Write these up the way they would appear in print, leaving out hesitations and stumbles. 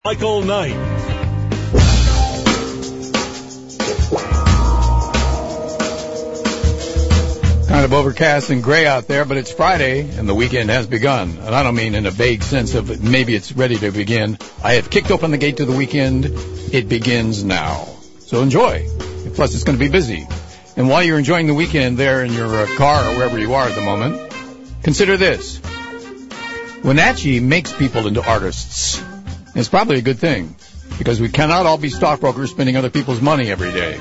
Michael Knight. Kind of overcast and gray out there, but it's Friday and the weekend has begun. And I don't mean in a vague sense of maybe it's ready to begin. I have kicked open the gate to the weekend. It begins now. So enjoy. Plus, it's going to be busy. And while you're enjoying the weekend there in your car or wherever you are at the moment, consider this. Wenatchee makes people into artists. It's probably a good thing, because we cannot all be stockbrokers spending other people's money every day.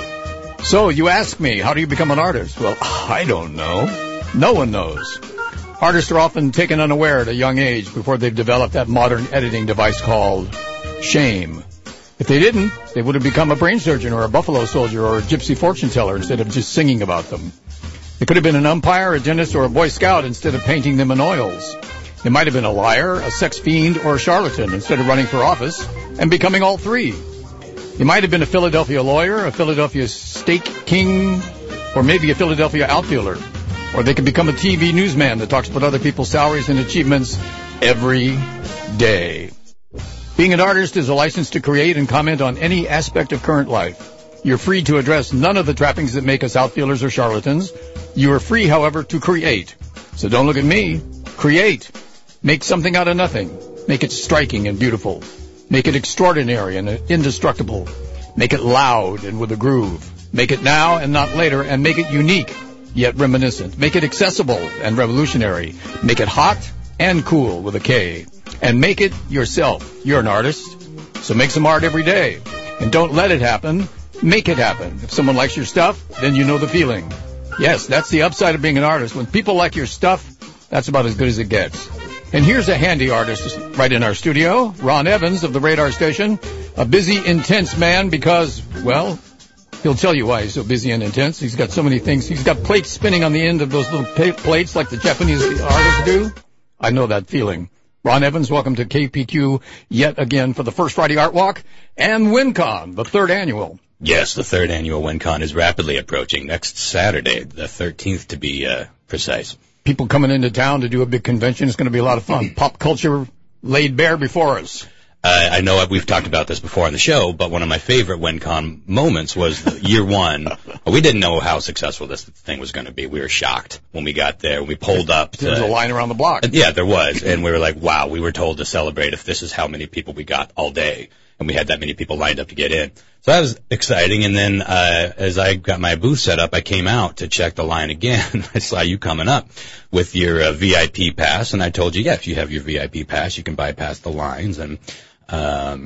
So you ask me, how do you become an artist? Well, I don't know. No one knows. Artists are often taken unaware at a young age before they've developed that modern editing device called shame. If they didn't, they would have become a brain surgeon or a buffalo soldier or a gypsy fortune teller instead of just singing about them. They could have been an umpire, a dentist, or a Boy Scout instead of painting them in oils. They might have been a liar, a sex fiend, or a charlatan instead of running for office and becoming all three. You might have been a Philadelphia lawyer, a Philadelphia steak king, or maybe a Philadelphia outfielder. Or they could become a TV newsman that talks about other people's salaries and achievements every day. Being an artist is a license to create and comment on any aspect of current life. You're free to address none of the trappings that make us outfielders or charlatans. You are free, however, to create. So don't look at me. Create. Make something out of nothing. Make it striking and beautiful. Make it extraordinary and indestructible. Make it loud and with a groove. Make it now and not later, and make it unique, yet reminiscent. Make it accessible and revolutionary. Make it hot and cool with a K. And make it yourself. You're an artist, so make some art every day. And don't let it happen. Make it happen. If someone likes your stuff, then you know the feeling. Yes, that's the upside of being an artist. When people like your stuff, that's about as good as it gets. And here's a handy artist right in our studio, Ron Evans of the Radar Station, a busy, intense man because, well, he'll tell you why he's so busy and intense. He's got so many things. He's got plates spinning on the end of those little plates like the Japanese artists do. I know that feeling. Ron Evans, welcome to KPQ yet again for the first Friday Art Walk and WinCon, the third annual. Yes, the third annual WinCon is rapidly approaching. Next Saturday, the 13th to be precise. People coming into town to do a big convention. It's going to be a lot of fun. Pop culture laid bare before us. I know we've talked about this before on the show, but one of my favorite WinCon moments was year one. We didn't know how successful this thing was going to be. We were shocked when we got there. We pulled up. There was a line around the block. Yeah, there was. And we were like, wow, we were told to celebrate if this is how many people we got all day. And we had that many people lined up to get in. So that was exciting. And then as I got my booth set up, I came out to check the line again. I saw you coming up with your VIP pass. And I told you, yeah, if you have your VIP pass, you can bypass the lines. There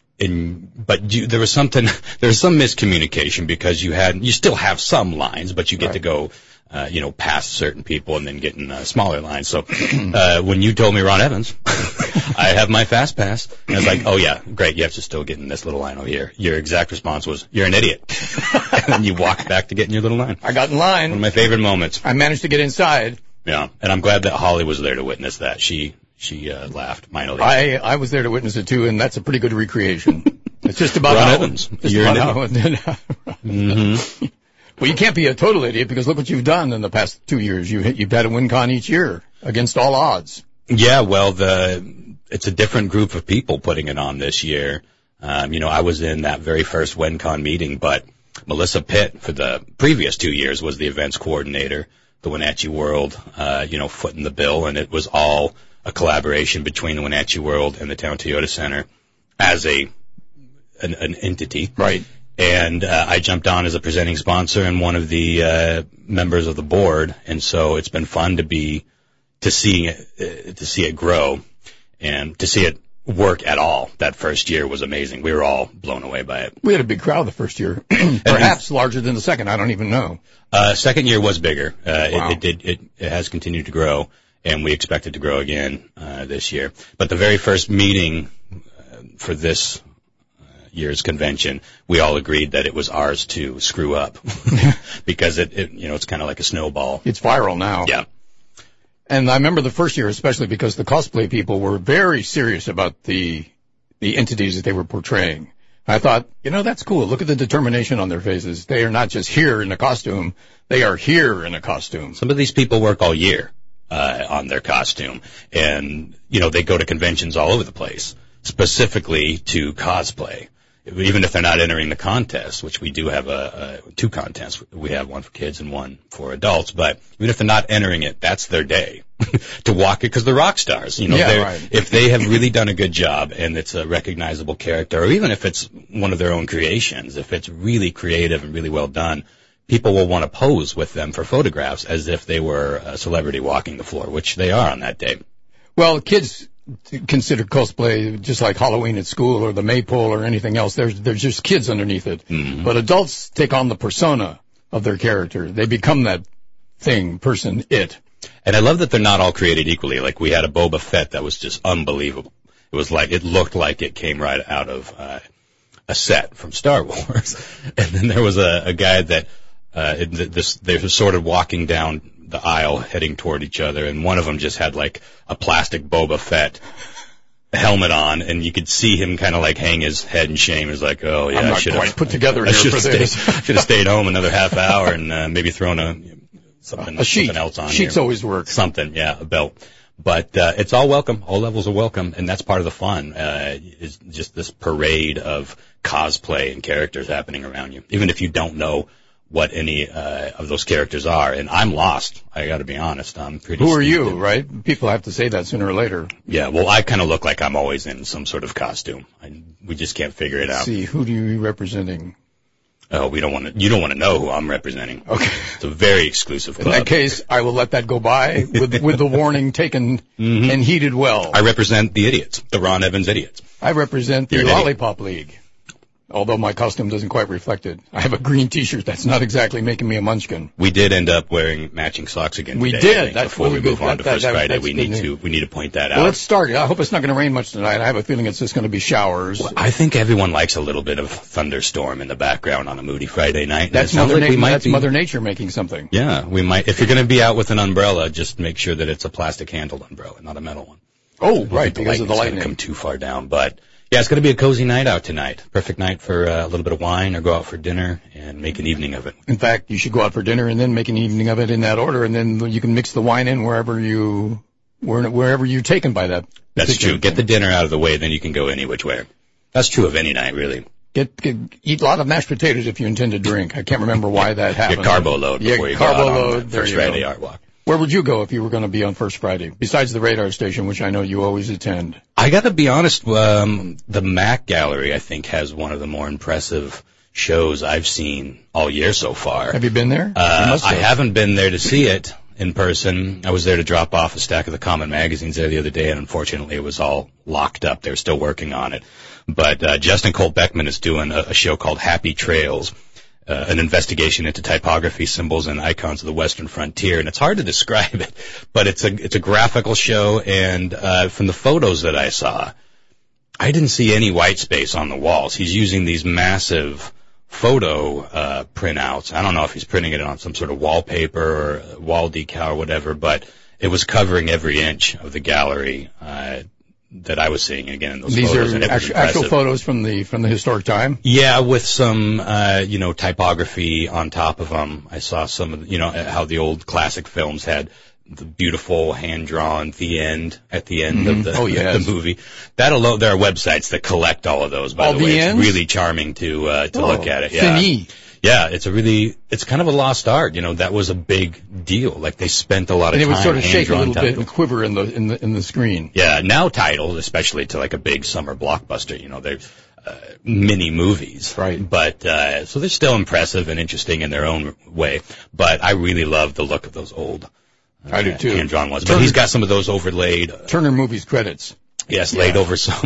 was some miscommunication because you still have some lines, but you get to go, past certain people and then get in smaller lines. So, when you told me Ron Evans, I have my fast pass, and I was like, oh yeah, great, you have to still get in this little line over here. Your exact response was, you're an idiot. And then you walked back to get in your little line. I got in line. One of my favorite moments. I managed to get inside. Yeah, and I'm glad that Holly was there to witness that. She laughed mightily. I was there to witness it too, and that's a pretty good recreation. It's just about Ron how, Evans. You're an idiot. Mm-hmm. Well, you can't be a total idiot because look what you've done in the past 2 years. You've had a WinCon each year against all odds. Yeah, well, it's a different group of people putting it on this year. I was in that very first WinCon meeting, but Melissa Pitt for the previous 2 years was the events coordinator, the Wenatchee World, footing the bill, and it was all a collaboration between the Wenatchee World and the Town Toyota Center as an entity. Right. And I jumped on as a presenting sponsor and one of the members of the board, and so it's been fun to see it grow and to see it work at all. That first year was amazing. We were all blown away by it. We had a big crowd the first year, perhaps larger than the second. I don't even know. Second year was bigger. Wow. It has continued to grow, and we expect it to grow again this year. But the very first meeting for this year's convention, we all agreed that it was ours to screw up because it's kind of like a snowball. It's viral now. Yeah. And I remember the first year especially because the cosplay people were very serious about the entities that they were portraying. I thought, that's cool. Look at the determination on their faces. They are not just here in a costume. They are here in a costume. Some of these people work all year on their costume. And, they go to conventions all over the place. specifically to cosplay. Even if they're not entering the contest, which we do have two contests. We have one for kids and one for adults. But even if they're not entering it, that's their day to walk it, because they're rock stars. You know, right. If they have really done a good job and it's a recognizable character, or even if it's one of their own creations, if it's really creative and really well done, people will want to pose with them for photographs as if they were a celebrity walking the floor, which they are on that day. Well, kids consider cosplay just like Halloween at school or the maypole or anything else. There's just kids underneath it. Mm-hmm. But adults take on the persona of their character. They become that thing, person, it. And I love that they're not all created equally. Like, we had a Boba Fett that was just unbelievable. It looked like it came right out of a set from Star Wars. And then there was a guy that they were sort of walking down the aisle heading toward each other, and one of them just had like a plastic Boba Fett helmet on, and you could see him kind of like hang his head in shame. He was like, oh yeah, I'm not quite put together here for this. Should have stayed home another half hour and maybe thrown something else on. Sheets here. Always work. Something, yeah, a belt. But it's all welcome. All levels are welcome, and that's part of the fun. Is just this parade of cosplay and characters happening around you, even if you don't know what any of those characters are. And I'm lost. I got to be honest. I'm pretty. Who are you, right? People have to say that sooner or later. Yeah. Well, I kind of look like I'm always in some sort of costume. We just can't figure it out. See, who do you representing? Oh, you don't want to know who I'm representing. Okay. It's a very exclusive club. In that case, I will let that go by with the warning taken and heeded well. I represent the idiots, the Ron Evans idiots. I represent the Lollipop League. Although my costume doesn't quite reflect it. I have a green T-shirt that's not exactly making me a munchkin. We did end up wearing matching socks again today. We did. That's before we move on to First Friday. We need to point that out. Well, let's start. I hope it's not going to rain much tonight. I have a feeling it's just going to be showers. Well, I think everyone likes a little bit of thunderstorm in the background on a moody Friday night. That's Mother Nature making something. Yeah, we might. If you're going to be out with an umbrella, just make sure that it's a plastic-handled umbrella, not a metal one. Oh, right, because of the lightning. It's going to come too far down, but. Yeah, it's going to be a cozy night out tonight. Perfect night for a little bit of wine or go out for dinner and make an evening of it. In fact, you should go out for dinner and then make an evening of it in that order, and then you can mix the wine in wherever you're taken by that. That's true. Get the dinner out of the way, then you can go any which way. That's true of any night, really. Eat a lot of mashed potatoes if you intend to drink. I can't remember why that happened. Your carbo load before you go out on First Friday Art Walk. Where would you go if you were going to be on First Friday, besides the radar station, which I know you always attend? I got to be honest, the Mac Gallery, I think, has one of the more impressive shows I've seen all year so far. Have you been there? I haven't been there to see it in person. I was there to drop off a stack of the Common magazines there the other day, and unfortunately it was all locked up. They're still working on it. But Justin Colt Beckman is doing a show called Happy Trails. An investigation into typography, symbols, and icons of the Western frontier, and it's hard to describe it, but it's a graphical show, and from the photos that I saw, I didn't see any white space on the walls. He's using these massive photo printouts. I don't know if he's printing it on some sort of wallpaper or wall decal or whatever, but it was covering every inch of the gallery that I was seeing again in those photos. These are actual photos from the historic time? Yeah, with some, typography on top of them. I saw some of, how the old classic films had the beautiful hand-drawn at the end of the movie. That alone, there are websites that collect all of those, by the way. It's really charming to look at it. Yeah. Fini. Yeah, it's kind of a lost art. That was a big deal. Like, they spent a lot of time. And it would sort of shake a little bit and quiver in the screen. Yeah, now titles, especially to like a big summer blockbuster, they're mini movies. Right. But so they're still impressive and interesting in their own way. But I really love the look of those old I do too. hand-drawn ones. But he's got some of those overlaid. Turner Movies credits. Yes, laid over some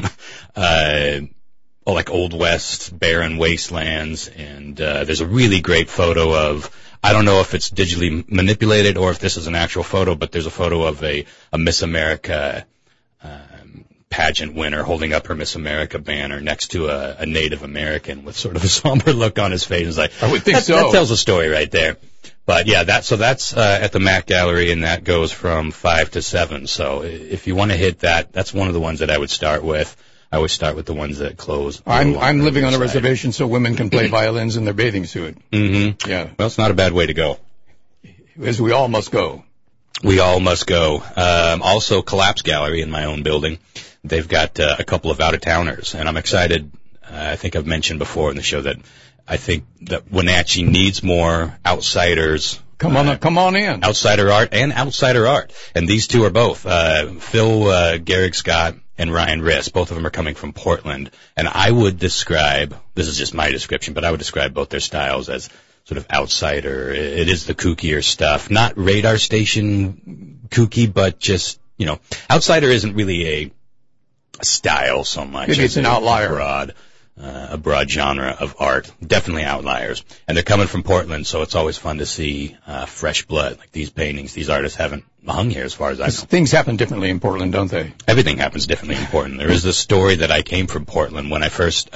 like Old West, barren wastelands, and there's a really great photo of, I don't know if it's digitally manipulated or if this is an actual photo, but there's a photo of a Miss America pageant winner holding up her Miss America banner next to a Native American with sort of a somber look on his face. It's like, I would think so. That tells a story right there. But yeah, that's at the Mac Gallery, and that goes from 5 to 7. So if you want to hit that, that's one of the ones that I would start with. I always start with the ones that close. I'm living on a reservation so women can play violins in their bathing suit. Mm-hmm. Yeah. Well, it's not a bad way to go. As we all must go. We all must go. Also, Collapse Gallery in my own building. they've got a couple of out-of-towners, and I'm excited. I think I've mentioned before in the show that I think that Wenatchee needs more outsiders. Come on in. Outsider art and outsider art. And these two are both. Phil Garrick Scott and Ryan Riss. Both of them are coming from Portland. And I would describe, this is just my description, but I would describe both their styles as sort of outsider. It is the kookier stuff. Not radar station kooky, but just, outsider isn't really a style so much. Maybe it's an outlier. A broad genre of art. Definitely outliers. And they're coming from Portland, so it's always fun to see fresh blood. Like these paintings, these artists haven't hung here as far as I know. Things happen differently in Portland, don't they? Everything happens differently in Portland. There is this story that I came from Portland when I first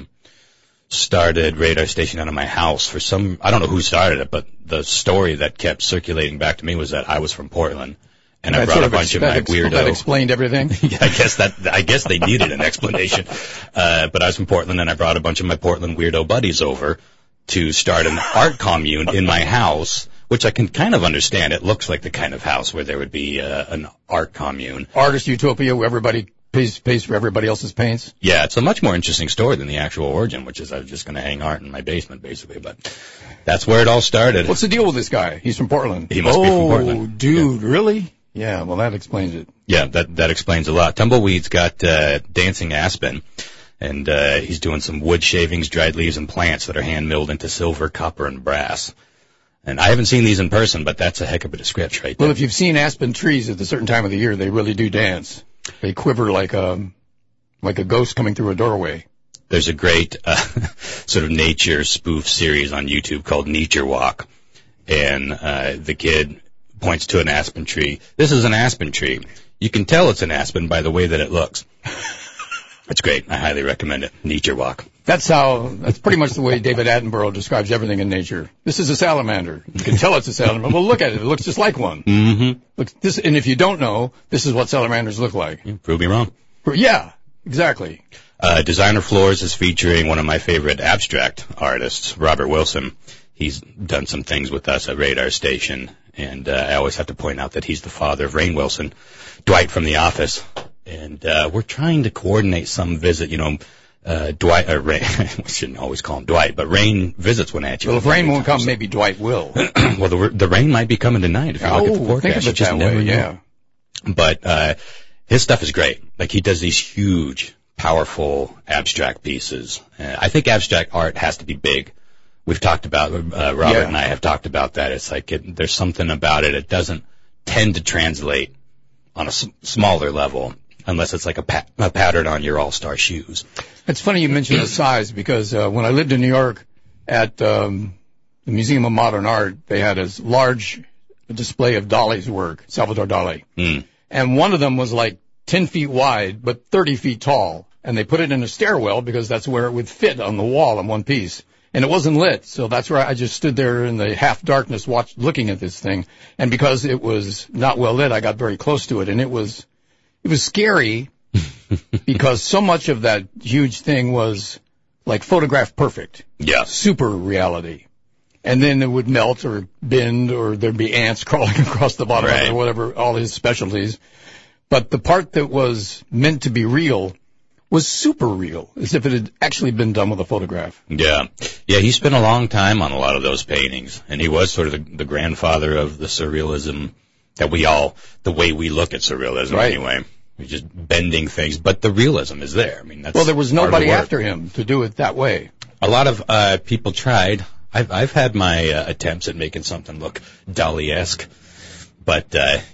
started Radar Station out of my house. I don't know who started it, but the story that kept circulating back to me was that I was from Portland. And I brought a bunch of my weirdo. That explained everything. Yeah, I guess they needed an explanation. But I was from Portland, and I brought a bunch of my Portland weirdo buddies over to start an art commune in my house, which I can kind of understand. It looks like the kind of house where there would be an art commune. Artist utopia where everybody pays for everybody else's paints. Yeah, it's a much more interesting story than the actual origin, which is I was just going to hang art in my basement, basically. But that's where it all started. What's the deal with this guy? He's from Portland. He must be from Portland. Oh, dude, yeah. Really? Yeah, well, that explains it. Yeah, that explains a lot. Tumbleweed's got Dancing Aspen, and he's doing some wood shavings, dried leaves, and plants that are hand-milled into silver, copper, and brass. And I haven't seen these in person, but that's a heck of a description right there. Well, if you've seen aspen trees at a certain time of the year, they really do dance. They quiver like a ghost coming through a doorway. There's a great sort of nature spoof series on YouTube called Nature Walk, and the kid points to an aspen tree. This is an aspen tree. You can tell it's an aspen by the way that it looks. It's great. I highly recommend it. Nature Walk. That's pretty much the way David Attenborough describes everything in nature. This is a salamander. You can tell it's a salamander. Well, look at it. It looks just like one. Mm-hmm. Look, and if you don't know, this is what salamanders look like. You prove me wrong. Yeah, exactly. Designer Floors is featuring one of my favorite abstract artists, Robert Wilson. He's done some things with us at Radar Station, and I always have to point out that he's the father of Rainn Wilson, Dwight from The Office. And we're trying to coordinate some visit, Dwight, or Rainn, we shouldn't always call him Dwight, but Rainn visits Wenatchee. Well, if Rainn won't come, maybe Dwight will. Well, the rain might be coming tonight if you look at the forecast. Think of it just that never way, know. yeah. But his stuff is great. Like, he does these huge, powerful abstract pieces. I think abstract art has to be big. We've talked about, Robert and I have talked about that. It's like there's something about it. It doesn't tend to translate on a smaller level unless it's like a pattern on your all-star shoes. It's funny you mention the size because when I lived in New York at the Museum of Modern Art, they had a large display of Dali's work, Salvador Dali. Mm. And one of them was like 10 feet wide but 30 feet tall. And they put it in a stairwell because that's where it would fit on the wall in one piece. And it wasn't lit, so that's where I just stood there in the half darkness looking at this thing. And because it was not well lit, I got very close to it. And it was scary because so much of that huge thing was like photograph perfect. Yeah. Super reality. And then it would melt or bend or there'd be ants crawling across the bottom of it or whatever, all his specialties. But the part that was meant to be real was super real, as if it had actually been done with a photograph. Yeah. Yeah, he spent a long time on a lot of those paintings, and he was sort of the grandfather of the surrealism that the way we look at surrealism anyway. We're just bending things, but the realism is there. I mean, that's there was nobody after him to do it that way. A lot of people tried. I've had my attempts at making something look Dali-esque, but,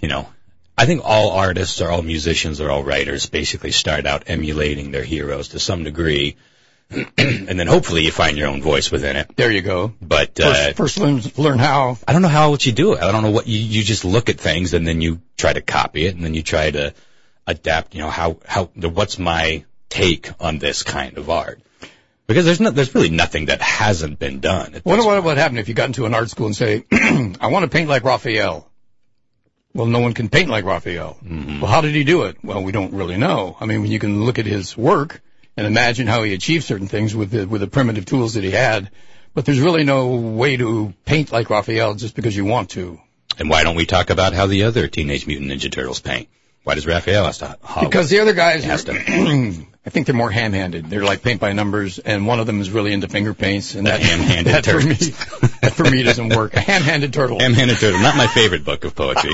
I think all artists or all musicians or all writers basically start out emulating their heroes to some degree, and then hopefully you find your own voice within it. There you go. But first learn how. I don't know how you do it. I don't know what you just look at things and then you try to copy it and then you try to adapt. What's my take on this kind of art? Because there's really nothing that hasn't been done. What would happen if you got into an art school and say, I want to paint like Raphael? Well, no one can paint like Raphael. Mm-hmm. Well, how did he do it? Well, we don't really know. I mean, you can look at his work and imagine how he achieved certain things with the primitive tools that he had, but there's really no way to paint like Raphael just because you want to. And why don't we talk about how the other Teenage Mutant Ninja Turtles paint? Why does Raphael have to? Because the other guys, I think they're more ham-handed. They're like paint by numbers, and one of them is really into finger paints. And that ham-handed turtle. That for me doesn't work. A ham-handed turtle. Ham-handed turtle. Not my favorite book of poetry.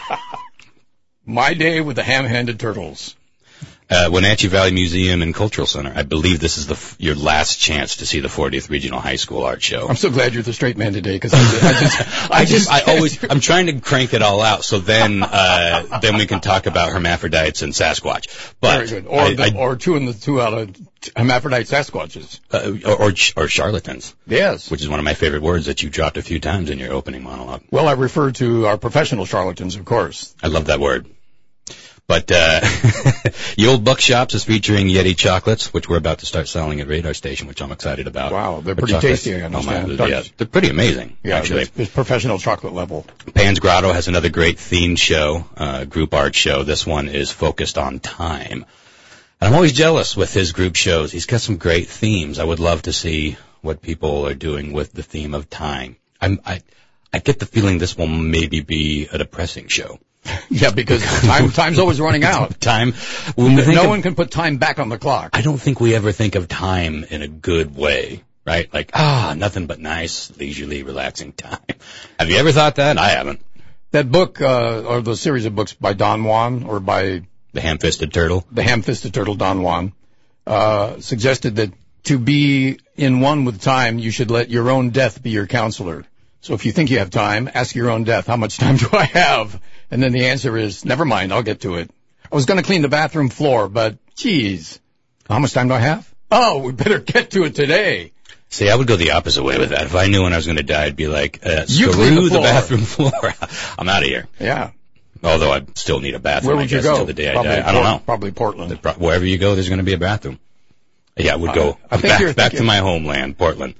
My Day with the Ham-Handed Turtles. Wenatchee Valley Museum and Cultural Center. I believe this is your last chance to see the 40th Regional High School Art Show. I'm so glad you're the straight man today, because I'm trying to crank it all out, so then we can talk about hermaphrodites and Sasquatch. But very good. Or two out of hermaphrodite Sasquatches. Or charlatans. Yes. Which is one of my favorite words that you dropped a few times in your opening monologue. Well, I refer to our professional charlatans, of course. I love that word. But Ye Old Bookshops is featuring Yeti chocolates, which we're about to start selling at Radar Station, which I'm excited about. Wow, they're pretty tasty, I understand. Yeah, they're pretty amazing, actually. It's professional chocolate level. Pan's Grotto has another great themed show, group art show. This one is focused on time. And I'm always jealous with his group shows. He's got some great themes. I would love to see what people are doing with the theme of time. I get the feeling this will maybe be a depressing show. Yeah, because time's always running out. No one can put time back on the clock. I don't think we ever think of time in a good way, right? Like, nothing but nice, leisurely, relaxing time. Have you ever thought that? I haven't. That book, or the series of books by Don Juan, or by The Ham-Fisted Turtle? The Ham-Fisted Turtle, Don Juan, suggested that to be in one with time, you should let your own death be your counselor. So if you think you have time, ask your own death, how much time do I have? And then the answer is, never mind, I'll get to it. I was going to clean the bathroom floor, but, geez, how much time do I have? Oh, we better get to it today. See, I would go the opposite way with that. If I knew when I was going to die, I'd be like, screw the bathroom floor. I'm out of here. Yeah. Although I still need a bathroom, Where would you go? Until the day I die. I don't know. Probably Portland. Wherever you go, there's going to be a bathroom. Yeah, I would go back to my homeland, Portland.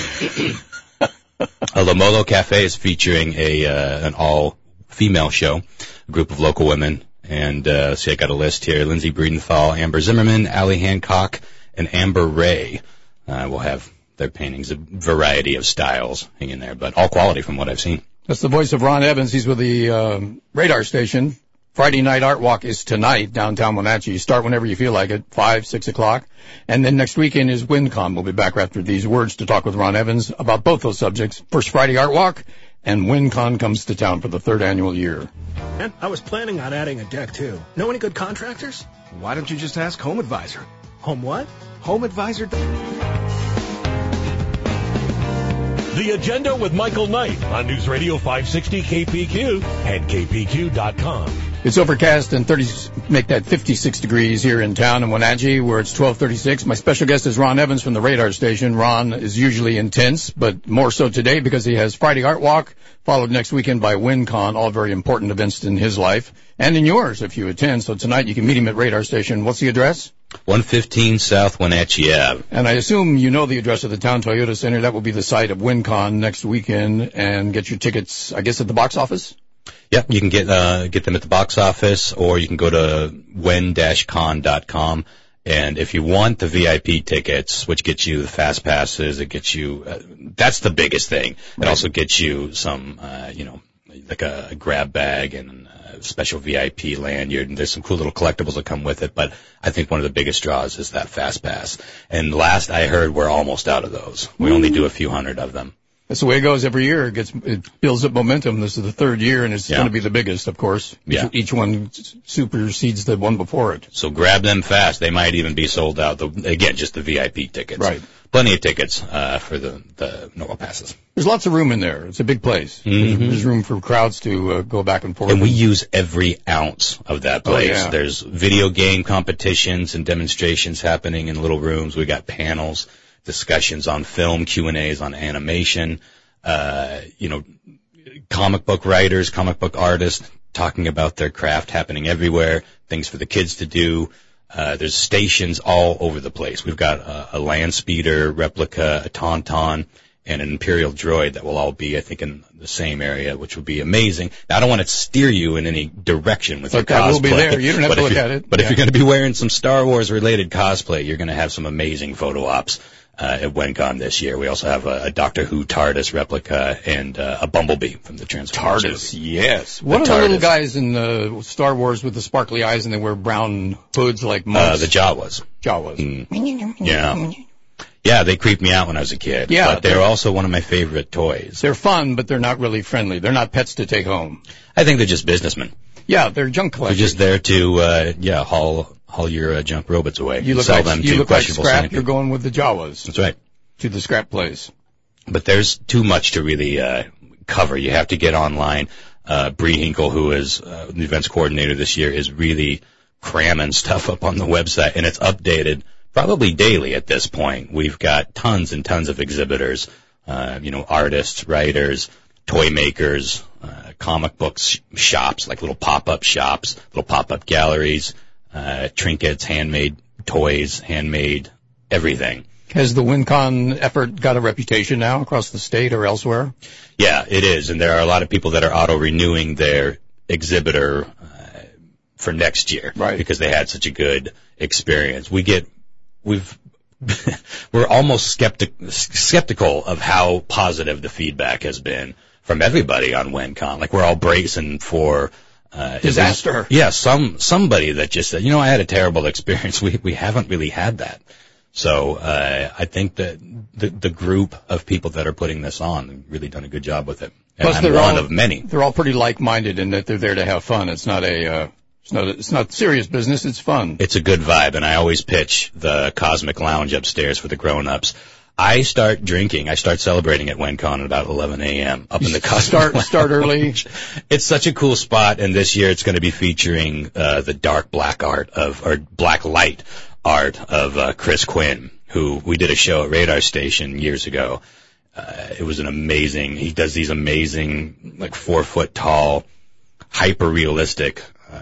La Molo Cafe is featuring an all-female show, a group of local women. And see, I got a list here. Lindsay Breedenthal, Amber Zimmerman, Allie Hancock, and Amber Ray will have their paintings, a variety of styles hanging there, but all quality from what I've seen. That's the voice of Ron Evans. He's with the Radar Station. Friday Night Art Walk is tonight, downtown Wenatchee. You start whenever you feel like it, 5, 6 o'clock. And then next weekend is WinCon. We'll be back after these words to talk with Ron Evans about both those subjects. First Friday Art Walk, and WinCon comes to town for the 3rd annual year. And I was planning on adding a deck, too. Know any good contractors? Why don't you just ask Home Advisor? Home what? Home Advisor. The Agenda with Michael Knight on News Radio 560 KPQ and KPQ.com. It's overcast and make that 56 degrees here in town in Wenatchee, where it's 12:36. My special guest is Ron Evans from the Radar Station. Ron is usually intense, but more so today because he has Friday Art Walk, followed next weekend by WinCon, all very important events in his life and in yours if you attend. So tonight you can meet him at Radar Station. What's the address? 115 South Wenatchee Ave. And I assume you know the address of the Town Toyota Center. That will be the site of WinCon next weekend, and get your tickets, I guess, at the box office? Yeah, you can get them at the box office, or you can go to wen-con.com. And if you want the VIP tickets, which gets you the fast passes, it gets you, that's the biggest thing. It also gets you some, like a grab bag and a special VIP lanyard, and there's some cool little collectibles that come with it. But I think one of the biggest draws is that fast pass. And last I heard, we're almost out of those. We only do a few hundred of them. That's the way it goes every year. It builds up momentum. This is the 3rd year, and it's going to be the biggest, of course. Yeah. Each one supersedes the one before it. So grab them fast. They might even be sold out. Again, just the VIP tickets. Right. Plenty of tickets for the normal passes. There's lots of room in there. It's a big place. Mm-hmm. There's room for crowds to go back and forth. And we use every ounce of that place. Oh, yeah. There's video game competitions and demonstrations happening in little rooms. We got panels, discussions on film, Q&As on animation, comic book writers, comic book artists talking about their craft happening everywhere, things for the kids to do. There's stations all over the place. We've got a land speeder replica, a Tauntaun, and an Imperial droid that will all be, I think, in the same area, which would be amazing. Now, I don't want to steer you in any direction with your cosplay. We'll be there. You don't have to look at it. But if you're going to be wearing some Star Wars-related cosplay, you're going to have some amazing photo ops at WenCon this year. We also have a Doctor Who TARDIS replica and a Bumblebee from the Transformers TARDIS, movie. yes. What are the little guys in Star Wars with the sparkly eyes and they wear brown hoods like monks? The Jawas. Jawas. Yeah, they creeped me out when I was a kid. Yeah, but they're also one of my favorite toys. They're fun, but they're not really friendly. They're not pets to take home. I think they're just businessmen. Yeah, they're junk collectors. They're just there to, haul your junk robots away. You look sell like, them you to look like questionable scrap, sanity. you're going with the Jawas. That's right. To the scrap place. But there's too much to really cover. You have to get online. Bree Hinkle, who is the events coordinator this year, is really cramming stuff up on the website, and it's updated probably daily at this point. We've got tons and tons of exhibitors, artists, writers, toy makers, comic books shops, like little pop-up shops, little pop-up galleries, trinkets, handmade toys, handmade everything. Has the WinCon effort got a reputation now across the state or elsewhere? Yeah, it is, and there are a lot of people that are auto-renewing their exhibitor for next year, right? Because they had such a good experience. We're almost skeptical of how positive the feedback has been from everybody on WenCon. Like, we're all bracing for disaster. Somebody that just said, I had a terrible experience. We haven't really had that. So I think that the group of people that are putting this on have really done a good job with it. And Plus, I'm one of many. They're all pretty like-minded in that they're there to have fun. It's not it's not serious business. It's fun. It's a good vibe, and I always pitch the Cosmic Lounge upstairs for the grown-ups. I start celebrating at WenCon at about 11 a.m. up in the Cosmic Lounge. Start early. It's such a cool spot, and this year it's going to be featuring the dark black light art of Chris Quinn, who we did a show at Radar Station years ago. It was he does these amazing, like 4-foot tall, hyper-realistic,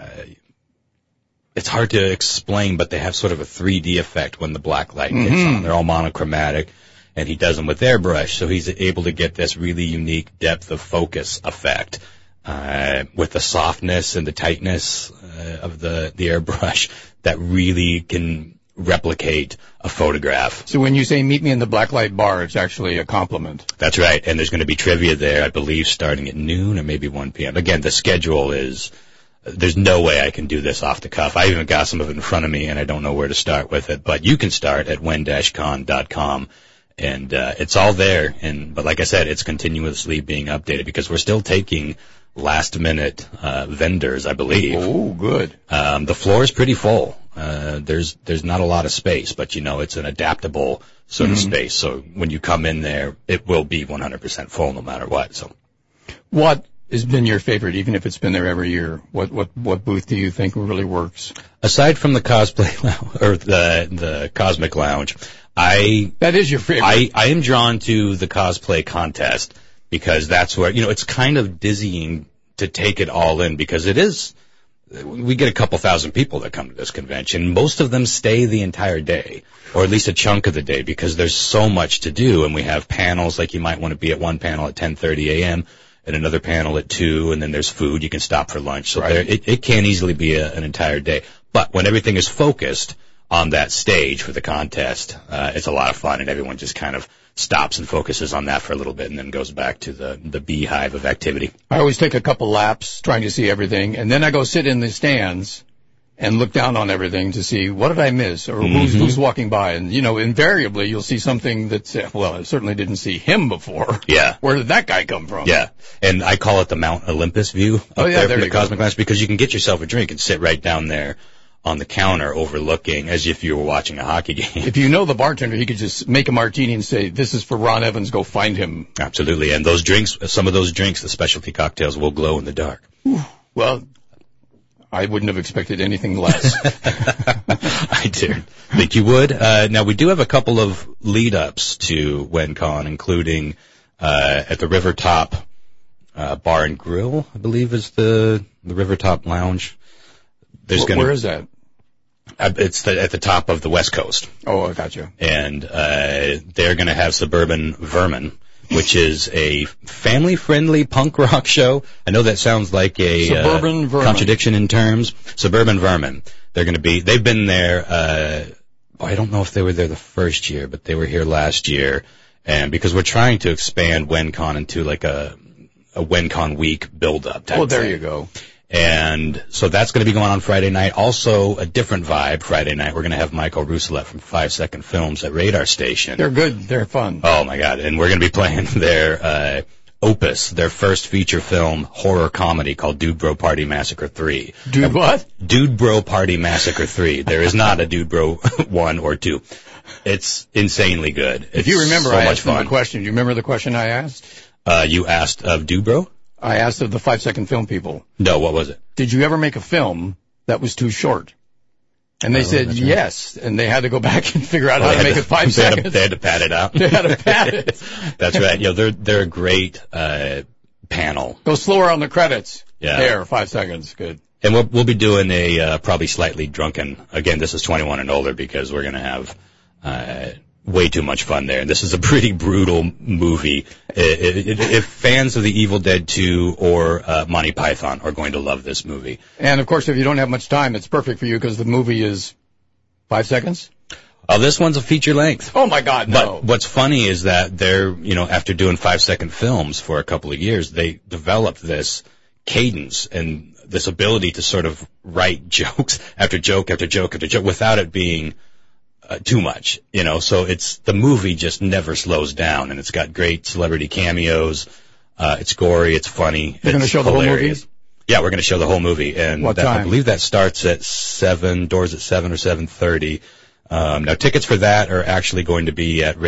it's hard to explain, but they have sort of a 3D effect when the black light hits on. They're all monochromatic, and he does them with airbrush, so he's able to get this really unique depth of focus effect with the softness and the tightness of the airbrush that really can replicate a photograph. So when you say meet me in the blacklight bar, it's actually a compliment. That's right, and there's going to be trivia there, I believe, starting at noon or maybe 1 p.m. Again, the schedule is... There's no way I can do this off the cuff. I even got some of it in front of me, and I don't know where to start with it. But you can start at wen-con.com, and it's all there. But like I said, it's continuously being updated because we're still taking last-minute vendors, I believe. Oh, good. The floor is pretty full. There's not a lot of space, but it's an adaptable sort of space. So when you come in there, it will be 100% full no matter what. So, what has been your favorite, even if it's been there every year? What booth do you think really works? Aside from the cosplay lounge, or the Cosmic Lounge, that is your favorite. I am drawn to the cosplay contest because that's where, it's kind of dizzying to take it all in because we get a couple thousand people that come to this convention. Most of them stay the entire day, or at least a chunk of the day, because there's so much to do, and we have panels, like you might want to be at one panel at 10:30 a.m., and another panel at 2, and then there's food. You can stop for lunch. So right. It can easily be an entire day. But when everything is focused on that stage for the contest, it's a lot of fun, and everyone just kind of stops and focuses on that for a little bit and then goes back to the beehive of activity. I always take a couple laps trying to see everything, and then I go sit in the stands and look down on everything to see what did I miss or who's walking by. And, invariably you'll see something that's, I certainly didn't see him before. Yeah. Where did that guy come from? Yeah. And I call it the Mount Olympus view up there from the Cosmic Lounge because you can get yourself a drink and sit right down there on the counter overlooking as if you were watching a hockey game. If you know the bartender, he could just make a martini and say, this is for Ron Evans, go find him. Absolutely. And those drinks, some of those drinks, the specialty cocktails, will glow in the dark. Well, I wouldn't have expected anything less. I did think you would. Now, we do have a couple of lead-ups to WenCon, including at the Rivertop Bar and Grill, I believe is the Rivertop Lounge. Where is that? It's at the top of the West Coast. Oh, I gotcha. And they're going to have Suburban Vermin, which is a family-friendly punk rock show. I know that sounds like a contradiction in terms. Suburban Vermin. They've been there I don't know if they were there the first year, but they were here last year. And because we're trying to expand WenCon into like a WenCon week build-up type Oh, there thing. you go. And so that's going to be going on Friday night. Also, a different vibe Friday night. We're going to have Michael Rousselet from 5 Second Films at Radar Station. They're good. They're fun. Oh, my God. And we're going to be playing their Opus, their first feature film horror comedy called Dude Bro Party Massacre 3. Dude, what? Dude Bro Party Massacre 3. There is not a Dude Bro 1 or 2. It's insanely good. It's If you remember, so I much asked them fun. the question. Do you remember the question I asked? You asked of Dude Bro? I asked of the 5 Second Film people. No, what was it? Did you ever make a film that was too short? And they said that's right. yes, and they had to go back and figure out how to make it 5 seconds. They had to pad it out. They had to pad it. That's right. You know, they're a great panel. Go slower on the credits. Yeah. There, 5 seconds. Good. And we'll be doing a probably slightly drunken. Again, this is 21 and older because we're going to have way too much fun there. This is a pretty brutal movie. If fans of The Evil Dead 2 or Monty Python are going to love this movie. And, of course, if you don't have much time, it's perfect for you because the movie is 5 seconds. This one's a feature length. Oh, my God, no. But what's funny is that they're, after doing 5 second films for a couple of years, they developed this cadence and this ability to sort of write jokes after joke after joke after joke without it being too much, so the movie just never slows down, and it's got great celebrity cameos. It's gory, it's funny. You're going to show the whole movie? Yeah, we're going to show the whole movie. And what time? I believe that starts at 7, doors at 7 or 7:30. Now tickets for that are actually going to be at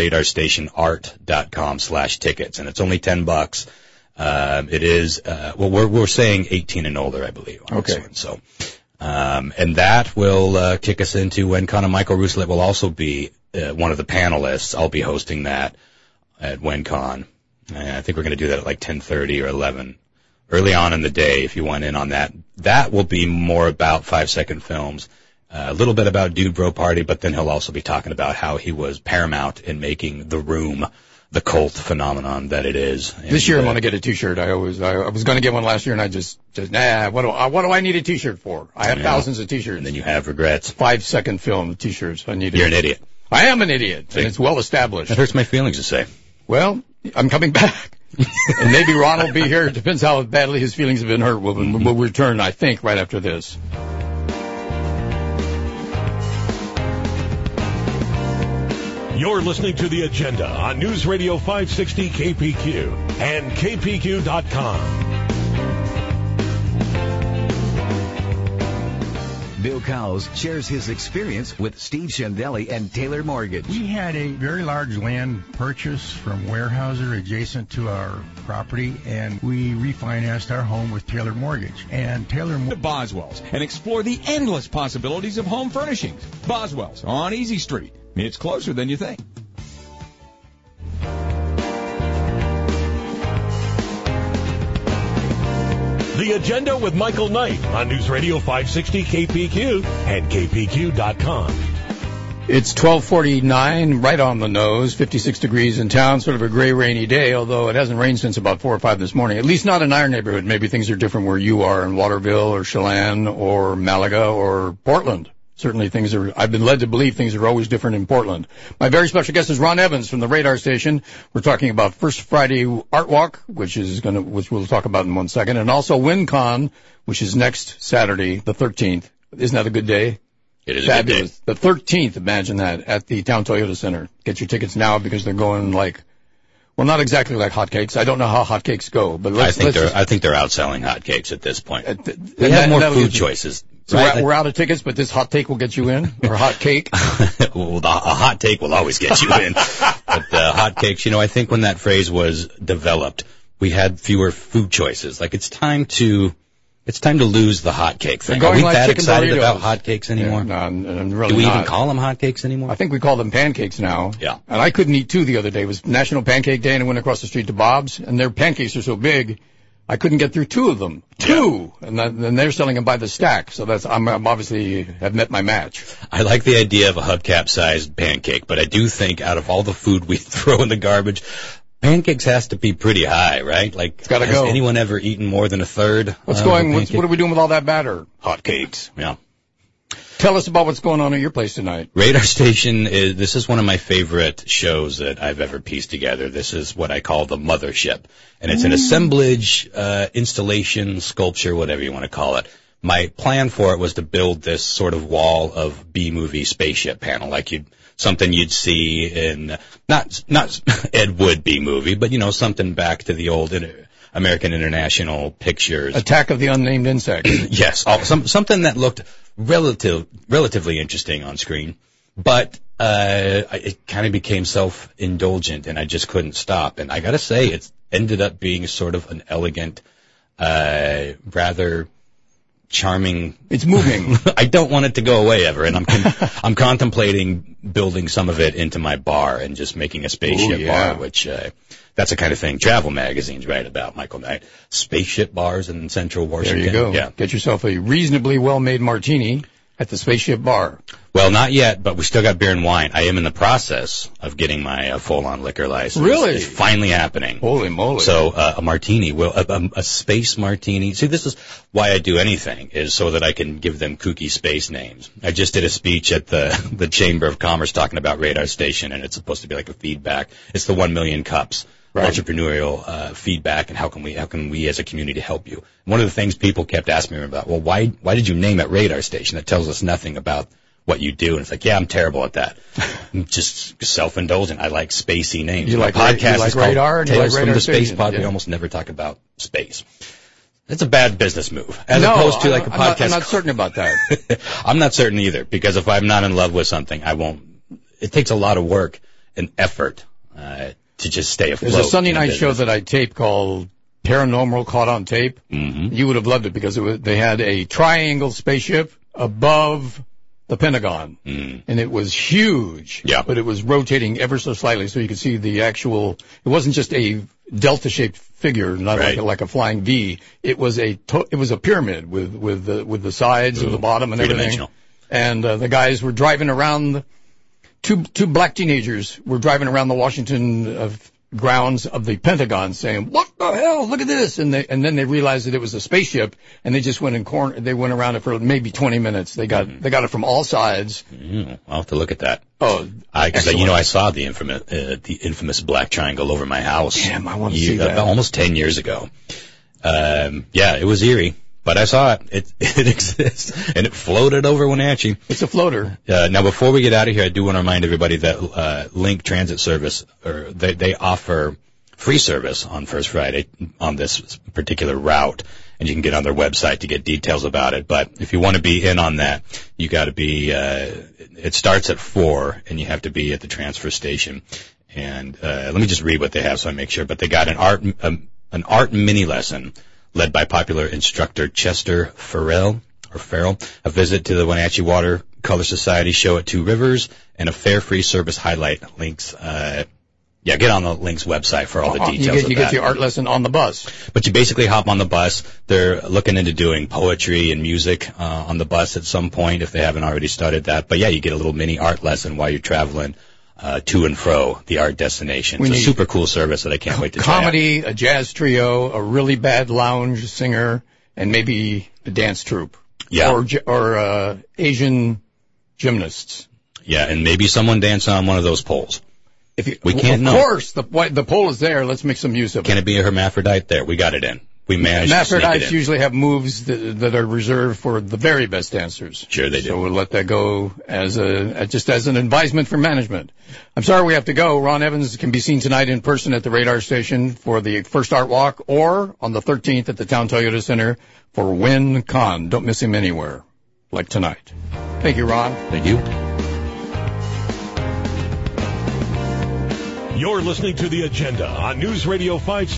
radarstationart.com/tickets, and it's only $10. It is, we're saying 18 and older, I believe. On Okay. this one, so. And that will kick us into WenCon, and Michael Rousselet will also be one of the panelists. I'll be hosting that at WenCon. And I think we're going to do that at like 10:30 or 11, early on in the day if you want in on that. That will be more about 5 second films, a little bit about Dude Bro Party, but then he'll also be talking about how he was paramount in making The Room the cult phenomenon that it is. And This year I'm going to get a T-shirt. I was going to get one last year, and I just what do I need a T-shirt for? I have thousands of T-shirts. And then you have regrets. 5 second film T-shirts. I need. You're an idiot. I am an idiot, and it's well established. That hurts my feelings to say. Well, I'm coming back. And maybe Ron will be here. It depends how badly his feelings have been hurt. We'll return, I think, right after this. You're listening to The Agenda on News Radio 560 KPQ and KPQ.com. Bill Cowles shares his experience with Steve Shendelli and Taylor Mortgage. We had a very large land purchase from Weyerhaeuser adjacent to our property, and we refinanced our home with Taylor Mortgage. And Taylor to Boswell's and explore the endless possibilities of home furnishings. Boswell's on Easy Street. It's closer than you think. The Agenda with Michael Knight on News Radio 560 KPQ and KPQ.com. It's 12:49, right on the nose, 56 degrees in town, sort of a gray, rainy day, although it hasn't rained since about 4 or 5 this morning, at least not in our neighborhood. Maybe things are different where you are in Waterville or Chelan or Malaga or Portland. Certainly I've been led to believe things are always different in Portland. My very special guest is Ron Evans from the Radar Station. We're talking about First Friday Art Walk, which we'll talk about in 1 second, and also WenCon, which is next Saturday, the 13th. Isn't that a good day? It is Fabulous. a good day. The 13th, imagine that, at the Town Toyota Center. Get your tickets now because they're going not exactly like hotcakes. I don't know how hotcakes go, but I think they're outselling hotcakes at this point. They have more food choices. So right? we're out of tickets, but this hot take will get you in, or hot cake. Well, a hot take will always get you in. But hot cakes, I think when that phrase was developed, we had fewer food choices. Like it's time to lose the hot cake thing. Are we like that chicken excited burritos. about hot cakes anymore? Yeah, no, I'm really Do we not. even call them hot cakes anymore? I think we call them pancakes now. Yeah. And I couldn't eat 2 the other day. It was National Pancake Day, and I went across the street to Bob's, and their pancakes are so big, I couldn't get through 2 of them. 2! Yeah. And then they're selling them by the stack, so I'm obviously have met my match. I like the idea of a hubcap-sized pancake, but I do think out of all the food we throw in the garbage, pancakes has to be pretty high, right? Like, it's gotta has go. anyone ever eaten more than a third? What are we doing with all that batter? Hot cakes. Yeah. Tell us about what's going on at your place tonight. Radar Station this is one of my favorite shows that I've ever pieced together. This is what I call the mothership. And it's an assemblage, installation, sculpture, whatever you want to call it. My plan for it was to build this sort of wall of B-movie spaceship panel, like something you'd see in, not Ed Wood B-movie, but, something back to the old American International Pictures. Attack of the Unnamed Insect. Yes, something that looked relatively interesting on screen, but it kind of became self-indulgent, and I just couldn't stop. And I got to say, it's ended up being sort of an elegant, rather charming. It's moving. I don't want it to go away ever, and I'm contemplating building some of it into my bar and just making a spaceship bar, which that's the kind of thing travel magazines write about, Michael Knight. Spaceship bars in Central Washington. There you go. Yeah. Get yourself a reasonably well-made martini at the Spaceship Bar. Well, not yet, but we still got beer and wine. I am in the process of getting my full-on liquor license. Really? It's finally happening. Holy moly. So a martini, a space martini. See, this is why I do anything, is so that I can give them kooky space names. I just did a speech at the Chamber of Commerce talking about Radar Station, and it's supposed to be like a feedback. It's the 1 million cups. Right. Entrepreneurial feedback, and how can we as a community help you? One of the things people kept asking me about, well, why did you name it Radar Station? That tells us nothing about what you do. And it's like, yeah, I'm terrible at that. I'm just self-indulgent. I like spacey names. You like podcast you like is called radar, and Tales you like from the Station. Space Pod. Yeah. We almost never talk about space. It's a bad business move, as opposed to like a podcast. I'm not certain about that. I'm not certain either, because if I'm not in love with something, I won't. It takes a lot of work and effort to just stay afloat. There's a Sunday night show that I tape called Paranormal Caught on Tape. Mm-hmm. You would have loved it because they had a triangle spaceship above the Pentagon, and it was huge. Yeah. But it was rotating ever so slightly, so you could see the actual. It wasn't just a delta-shaped figure, not like a flying V. It was a pyramid with the sides of the bottom and everything. And the guys were driving around. Two black teenagers were driving around the Washington grounds of the Pentagon saying, "What the hell? Look at this!" And then they realized that it was a spaceship, and they just went they went around it for maybe 20 minutes. They got it from all sides. I'll have to look at that. Oh, because I saw the infamous black triangle over my house. Damn, I want to see that. Almost 10 years ago. It was eerie. But I saw it. It exists, and it floated over Wenatchee. It's a floater. Now, before we get out of here, I do want to remind everybody that Link Transit Service, they offer free service on First Friday on this particular route, and you can get on their website to get details about it. But if you want to be in on that, you got to be. It starts at 4, and you have to be at the transfer station. And let me just read what they have so I make sure. But they got an art mini lesson led by popular instructor Chester Farrell, a visit to the Wenatchee Watercolor Society show at Two Rivers, and a fare-free service highlight links. Get on the Link's website for all the details. You get your art lesson on the bus. But you basically hop on the bus. They're looking into doing poetry and music on the bus at some point if they haven't already started that. But yeah, you get a little mini art lesson while you're traveling to and fro the art destination. It's a super cool service that I can't wait to try out. Comedy, a jazz trio, a really bad lounge singer, and maybe a dance troupe. Yeah. Or Asian gymnasts. Yeah, and maybe someone dancing on one of those poles. We can't know. Of course, the pole is there. Let's make some use of it. Can it be a hermaphrodite? There, we got it in. We managed to sneak it in. Hermaphrodites usually have moves that are reserved for the very best dancers. Sure they do. So we'll let that go as an advisement for management. I'm sorry we have to go. Ron Evans can be seen tonight in person at the Radar Station for the first art walk, or on the 13th at the Town Toyota Center for WinCon. Don't miss him anywhere, like tonight. Thank you, Ron. Thank you. You're listening to The Agenda on News Radio 5.